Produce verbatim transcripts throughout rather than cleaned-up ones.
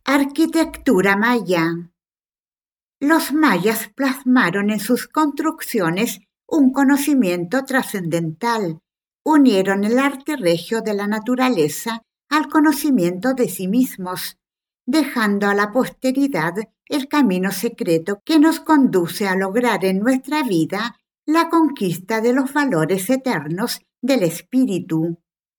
Arquitectura maya. Los mayas plasmaron en sus construcciones un conocimiento trascendental. Unieron el arte regio de la naturaleza al conocimiento de sí mismos, dejando a la posteridad el camino secreto que nos conduce a lograr en nuestra vida la conquista de los valores eternos del espíritu.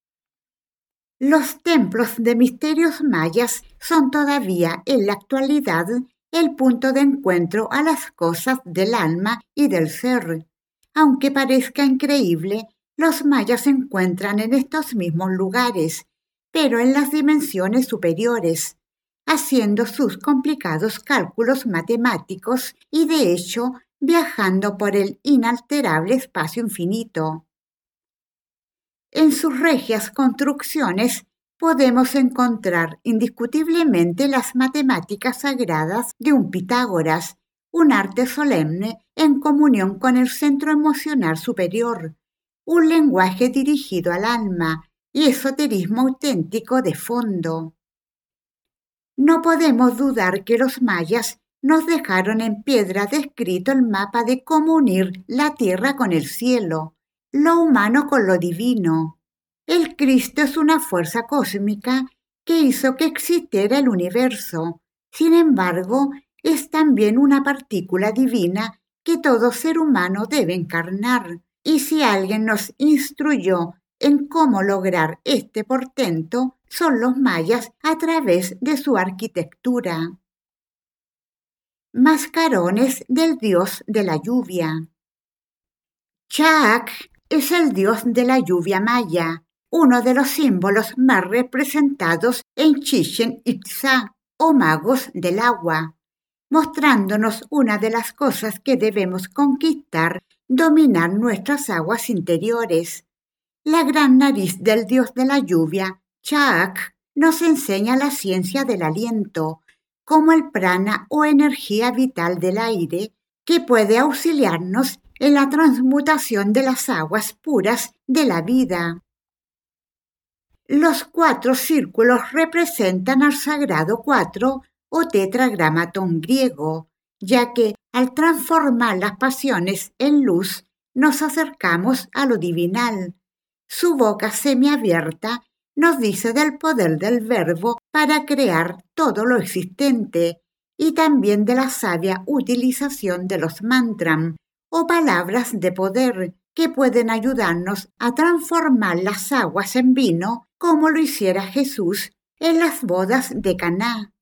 Los templos de misterios mayas son todavía en la actualidad el punto de encuentro a las cosas del alma y del ser. Aunque parezca increíble, los mayas se encuentran en estos mismos lugares, pero en las dimensiones superiores, haciendo sus complicados cálculos matemáticos y, de hecho, viajando por el inalterable espacio infinito. En sus regias construcciones podemos encontrar indiscutiblemente las matemáticas sagradas de un Pitágoras, un arte solemne en comunión con el centro emocional superior, un lenguaje dirigido al alma y esoterismo auténtico de fondo. No podemos dudar que los mayas nos dejaron en piedra descrito el mapa de cómo unir la tierra con el cielo, lo humano con lo divino. El Cristo es una fuerza cósmica que hizo que existiera el universo. Sin embargo, es también una partícula divina que todo ser humano debe encarnar. Y si alguien nos instruyó en cómo lograr este portento, son los mayas a través de su arquitectura. Mascarones del dios de la lluvia. Chac es el dios de la lluvia maya, uno de los símbolos más representados en Chichen Itzá, o magos del agua, mostrándonos una de las cosas que debemos conquistar, dominar nuestras aguas interiores. La gran nariz del dios de la lluvia, Chac, nos enseña la ciencia del aliento, como el prana o energía vital del aire, que puede auxiliarnos en la transmutación de las aguas puras de la vida. Los cuatro círculos representan al sagrado cuatro o tetragramatón griego, ya que al transformar las pasiones en luz nos acercamos a lo divinal. Su boca semiabierta nos dice del poder del verbo para crear todo lo existente y también de la sabia utilización de los mantram o palabras de poder que pueden ayudarnos a transformar las aguas en vino como lo hiciera Jesús en las bodas de Caná.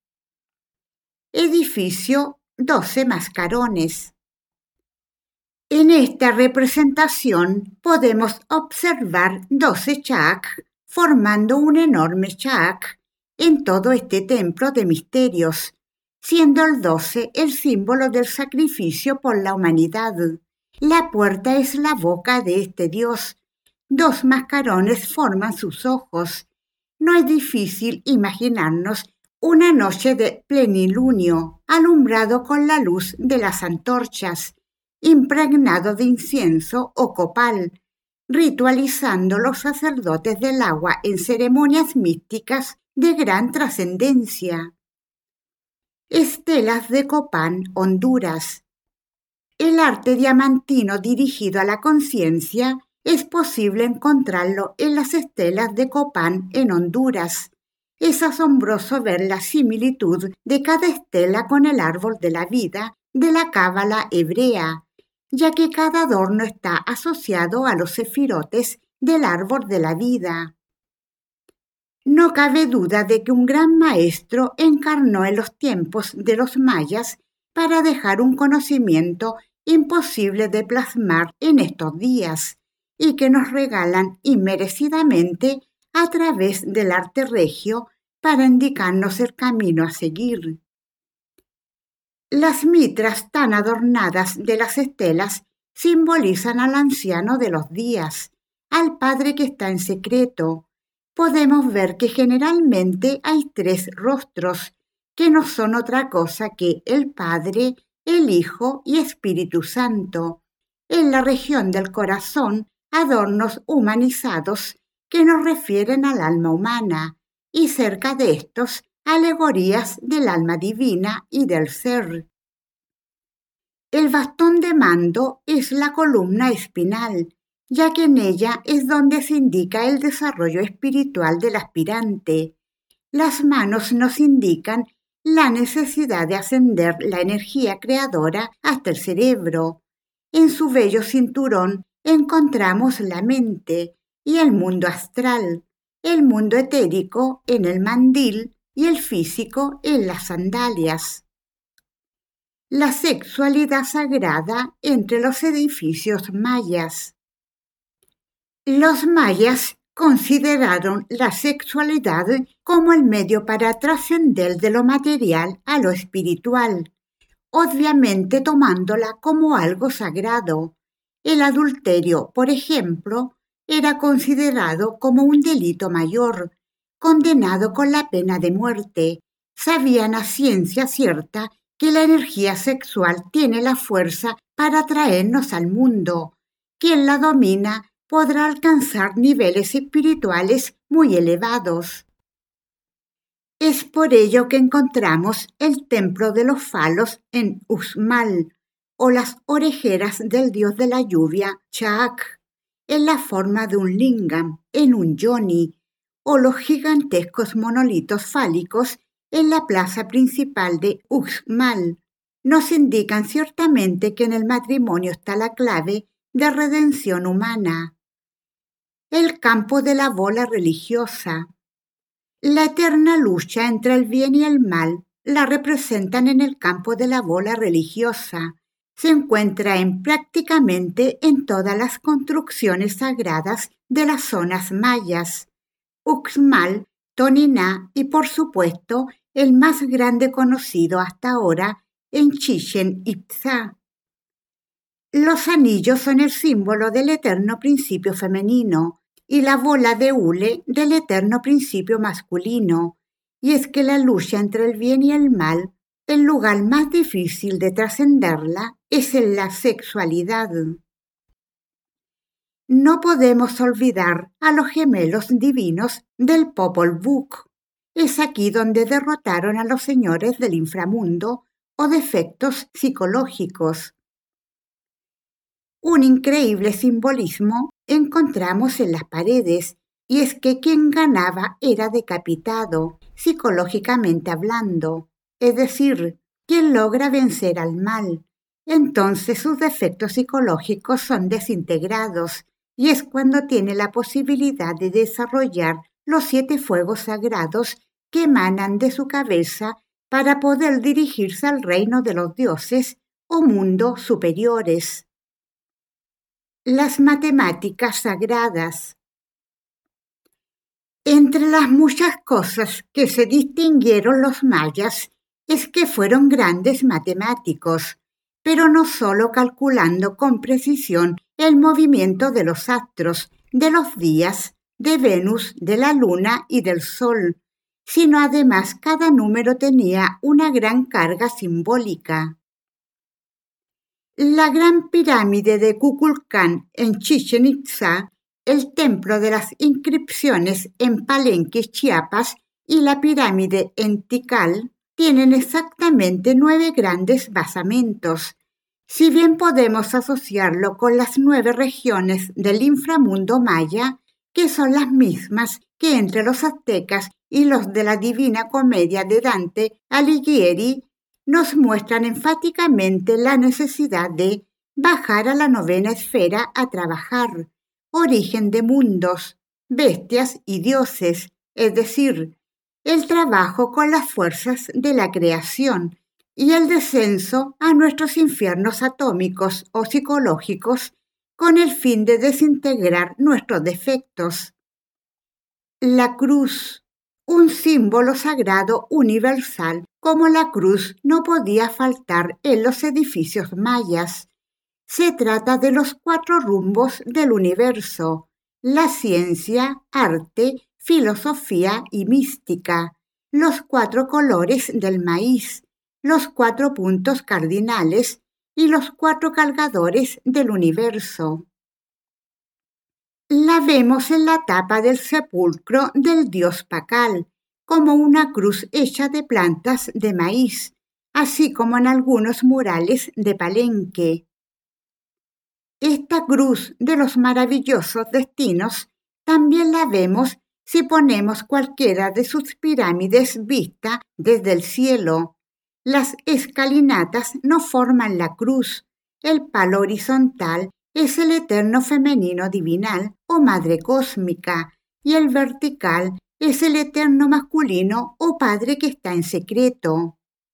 Edificio doce mascarones. En esta representación podemos observar doce chac formando un enorme chac en todo este templo de misterios, siendo el doce el símbolo del sacrificio por la humanidad. La puerta es la boca de este dios. Dos mascarones forman sus ojos. No es difícil imaginarnos una noche de plenilunio, alumbrado con la luz de las antorchas, impregnado de incienso o copal, ritualizando los sacerdotes del agua en ceremonias místicas de gran trascendencia. Estelas de Copán, Honduras. El arte diamantino dirigido a la conciencia es posible encontrarlo en las estelas de Copán en Honduras. Es asombroso ver la similitud de cada estela con el árbol de la vida de la cábala hebrea, ya que cada adorno está asociado a los sefirotes del árbol de la vida. No cabe duda de que un gran maestro encarnó en los tiempos de los mayas para dejar un conocimiento imposible de plasmar en estos días y que nos regalan inmerecidamente a través del arte regio para indicarnos el camino a seguir. Las mitras tan adornadas de las estelas simbolizan al anciano de los días, al Padre que está en secreto. Podemos ver que generalmente hay tres rostros, que no son otra cosa que el Padre, el Hijo y Espíritu Santo. En la región del corazón, adornos humanizados que nos refieren al alma humana, y cerca de estos alegorías del alma divina y del ser. El bastón de mando es la columna espinal, ya que en ella es donde se indica el desarrollo espiritual del aspirante. Las manos nos indican la necesidad de ascender la energía creadora hasta el cerebro. En su bello cinturón encontramos la mente y el mundo astral, el mundo etérico en el mandil y el físico en las sandalias. La sexualidad sagrada entre los edificios mayas. Los mayas consideraron la sexualidad como el medio para trascender de lo material a lo espiritual, obviamente tomándola como algo sagrado. El adulterio, por ejemplo, era considerado como un delito mayor, condenado con la pena de muerte. Sabían a ciencia cierta que la energía sexual tiene la fuerza para traernos al mundo. Quien la domina podrá alcanzar niveles espirituales muy elevados. Es por ello que encontramos el templo de los falos en Uxmal, o las orejeras del dios de la lluvia, Chaak, en la forma de un lingam, en un yoni, o los gigantescos monolitos fálicos en la plaza principal de Uxmal. Nos indican ciertamente que en el matrimonio está la clave de redención humana. El campo de la bola religiosa. La eterna lucha entre el bien y el mal la representan en el campo de la bola religiosa. Se encuentra en prácticamente en todas las construcciones sagradas de las zonas mayas. Uxmal, Toniná y, por supuesto, el más grande conocido hasta ahora en Chichén Itzá. Los anillos son el símbolo del eterno principio femenino y la bola de hule del eterno principio masculino. Y es que la lucha entre el bien y el mal, el lugar más difícil de trascenderla es en la sexualidad. No podemos olvidar a los gemelos divinos del Popol Vuh. Es aquí donde derrotaron a los señores del inframundo o defectos psicológicos. Un increíble simbolismo encontramos en las paredes, y es que quien ganaba era decapitado, psicológicamente hablando, es decir, quien logra vencer al mal. Entonces sus defectos psicológicos son desintegrados, y es cuando tiene la posibilidad de desarrollar los siete fuegos sagrados que emanan de su cabeza para poder dirigirse al reino de los dioses o mundos superiores. Las matemáticas sagradas. Entre las muchas cosas que se distinguieron los mayas es que fueron grandes matemáticos, pero no solo calculando con precisión el movimiento de los astros, de los días, de Venus, de la luna y del sol, sino además cada número tenía una gran carga simbólica. La gran pirámide de Kukulcán en Chichén Itzá, el templo de las inscripciones en Palenque, Chiapas, y la pirámide en Tikal tienen exactamente nueve grandes basamentos. Si bien podemos asociarlo con las nueve regiones del inframundo maya, que son las mismas que entre los aztecas y los de la Divina Comedia de Dante Alighieri, nos muestran enfáticamente la necesidad de bajar a la novena esfera a trabajar, origen de mundos, bestias y dioses, es decir, el trabajo con las fuerzas de la creación y el descenso a nuestros infiernos atómicos o psicológicos con el fin de desintegrar nuestros defectos. La cruz, un símbolo sagrado universal como la cruz, no podía faltar en los edificios mayas. Se trata de los cuatro rumbos del universo: la ciencia, arte, filosofía y mística, los cuatro colores del maíz, los cuatro puntos cardinales y los cuatro cargadores del universo. La vemos en la tapa del sepulcro del dios Pakal, como una cruz hecha de plantas de maíz, así como en algunos murales de Palenque. Esta cruz de los maravillosos destinos también la vemos si ponemos cualquiera de sus pirámides vista desde el cielo. Las escalinatas no forman la cruz. El palo horizontal es el eterno femenino divinal o madre cósmica, y el vertical es el eterno masculino o padre que está en secreto.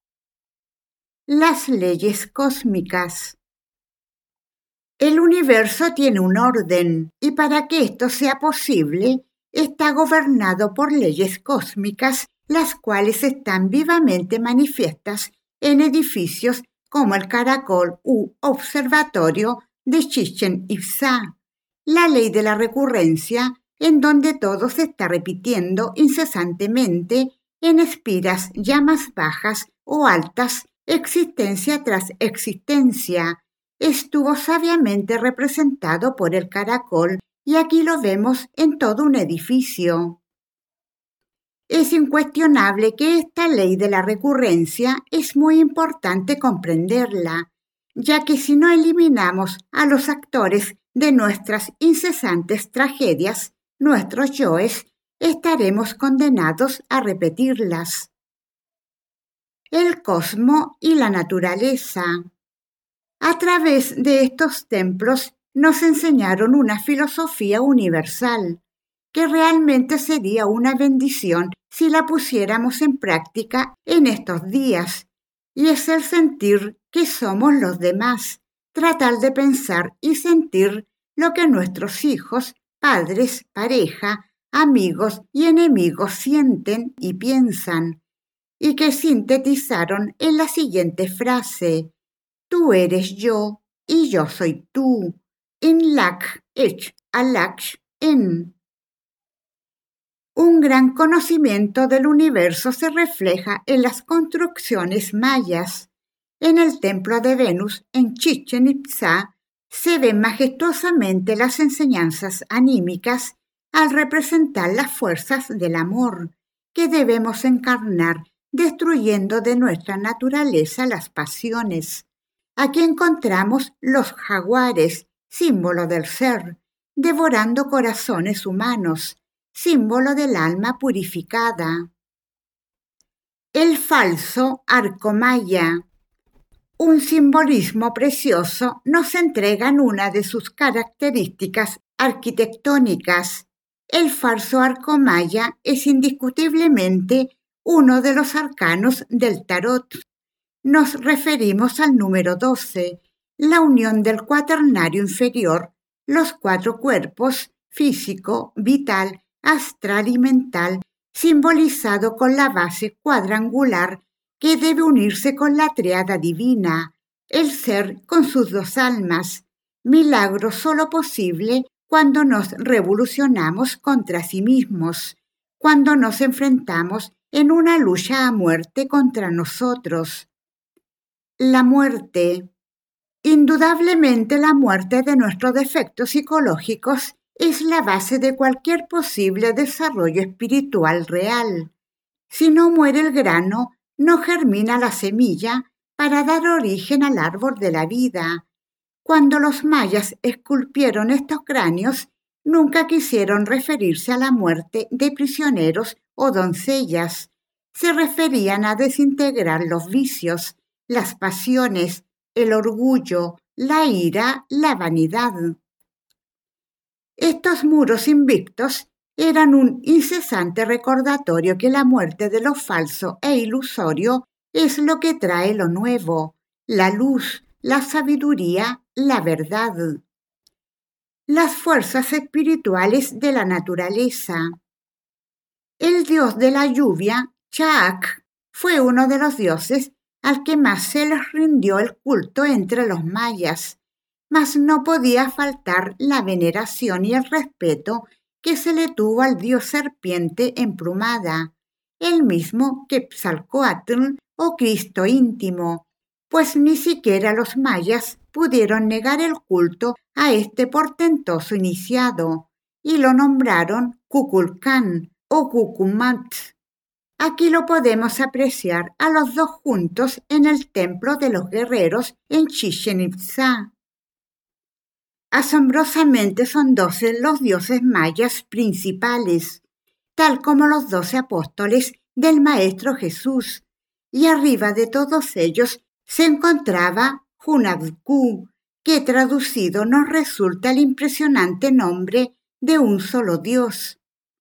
Las leyes cósmicas. El universo tiene un orden, y para que esto sea posible, está gobernado por leyes cósmicas, las cuales están vivamente manifiestas en edificios como el Caracol u Observatorio de Chichén Itzá. La ley de la recurrencia, en donde todo se está repitiendo incesantemente en espiras ya más bajas o altas, existencia tras existencia, estuvo sabiamente representado por el caracol y aquí lo vemos en todo un edificio. Es incuestionable que esta ley de la recurrencia es muy importante comprenderla, ya que si no eliminamos a los actores de nuestras incesantes tragedias, nuestros yoes, estaremos condenados a repetirlas. El cosmos y la naturaleza. A través de estos templos nos enseñaron una filosofía universal, que realmente sería una bendición si la pusiéramos en práctica en estos días, y es el sentir que somos los demás, tratar de pensar y sentir lo que nuestros hijos, padres, pareja, amigos y enemigos sienten y piensan, y que sintetizaron en la siguiente frase: tú eres yo y yo soy tú. In lak ech alak en. Un gran conocimiento del universo se refleja en las construcciones mayas. En el templo de Venus, en Chichén Itzá, se ven majestuosamente las enseñanzas anímicas al representar las fuerzas del amor que debemos encarnar, destruyendo de nuestra naturaleza las pasiones. Aquí encontramos los jaguares, símbolo del ser, devorando corazones humanos, símbolo del alma purificada. El falso arco maya. Un simbolismo precioso nos entrega en una de sus características arquitectónicas. El falso arco maya es indiscutiblemente uno de los arcanos del tarot. Nos referimos al número doce, la unión del cuaternario inferior, los cuatro cuerpos, físico, vital, astral y mental, simbolizado con la base cuadrangular que debe unirse con la triada divina, el ser con sus dos almas, milagro solo posible cuando nos revolucionamos contra sí mismos, cuando nos enfrentamos en una lucha a muerte contra nosotros. La muerte. Indudablemente la muerte de nuestros defectos psicológicos es la base de cualquier posible desarrollo espiritual real. Si no muere el grano, no germina la semilla para dar origen al árbol de la vida. Cuando los mayas esculpieron estos cráneos, nunca quisieron referirse a la muerte de prisioneros o doncellas. Se referían a desintegrar los vicios, las pasiones, el orgullo, la ira, la vanidad. Estos muros invictos eran un incesante recordatorio que la muerte de lo falso e ilusorio es lo que trae lo nuevo, la luz, la sabiduría, la verdad. Las fuerzas espirituales de la naturaleza. El dios de la lluvia, Chaak, fue uno de los dioses al que más se les rindió el culto entre los mayas, mas no podía faltar la veneración y el respeto que se le tuvo al dios serpiente emplumada, el mismo Quetzalcóatl o Cristo íntimo, pues ni siquiera los mayas pudieron negar el culto a este portentoso iniciado, y lo nombraron Kukulcán o Cucumat. Aquí lo podemos apreciar a los dos juntos en el Templo de los Guerreros en Chichén Itzá. Asombrosamente son doce los dioses mayas principales, tal como los doce apóstoles del Maestro Jesús, y arriba de todos ellos se encontraba Hunabku, que traducido nos resulta el impresionante nombre de un solo Dios.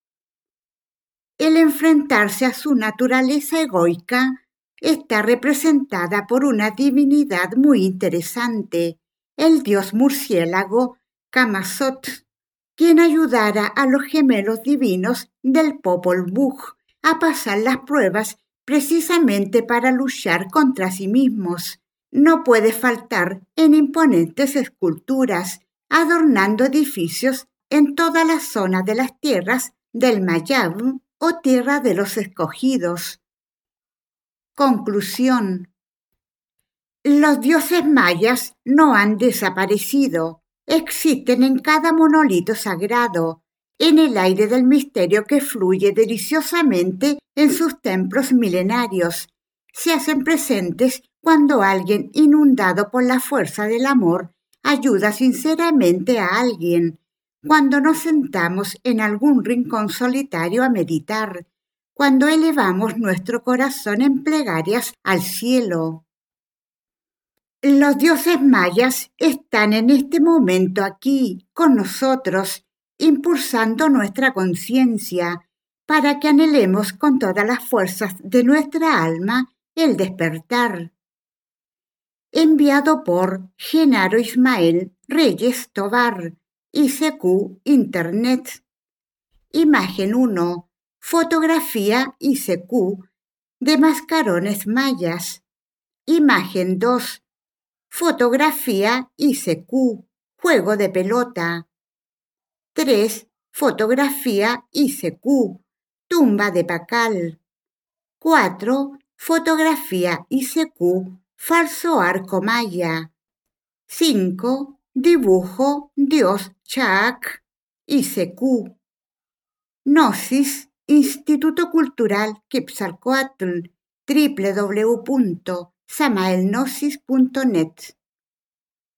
El enfrentarse a su naturaleza egoica está representada por una divinidad muy interesante, el dios murciélago Kamasot, quien ayudara a los gemelos divinos del Popol Vuh a pasar las pruebas precisamente para luchar contra sí mismos. No puede faltar en imponentes esculturas, adornando edificios en toda la zona de las tierras del Mayab o tierra de los escogidos. Conclusión. Los dioses mayas no han desaparecido. Existen en cada monolito sagrado, en el aire del misterio que fluye deliciosamente en sus templos milenarios. Se hacen presentes cuando alguien inundado por la fuerza del amor ayuda sinceramente a alguien, cuando nos sentamos en algún rincón solitario a meditar, cuando elevamos nuestro corazón en plegarias al cielo. Los dioses mayas están en este momento aquí, con nosotros, impulsando nuestra conciencia, para que anhelemos con todas las fuerzas de nuestra alma el despertar. Enviado por Genaro Ismael Reyes Tobar, I C Q Internet. Imagen uno. Fotografía I C Q de mascarones mayas. Imagen dos. Fotografía I C Q, juego de pelota. tres. Fotografía I C Q, tumba de Pacal. cuatro. Fotografía I C Q, falso arco maya. cinco. Dibujo Dios Chaak, I C Q. Gnosis, Instituto Cultural Quetzalcóatl, doble u doble u doble u punto samaelgnosis punto net.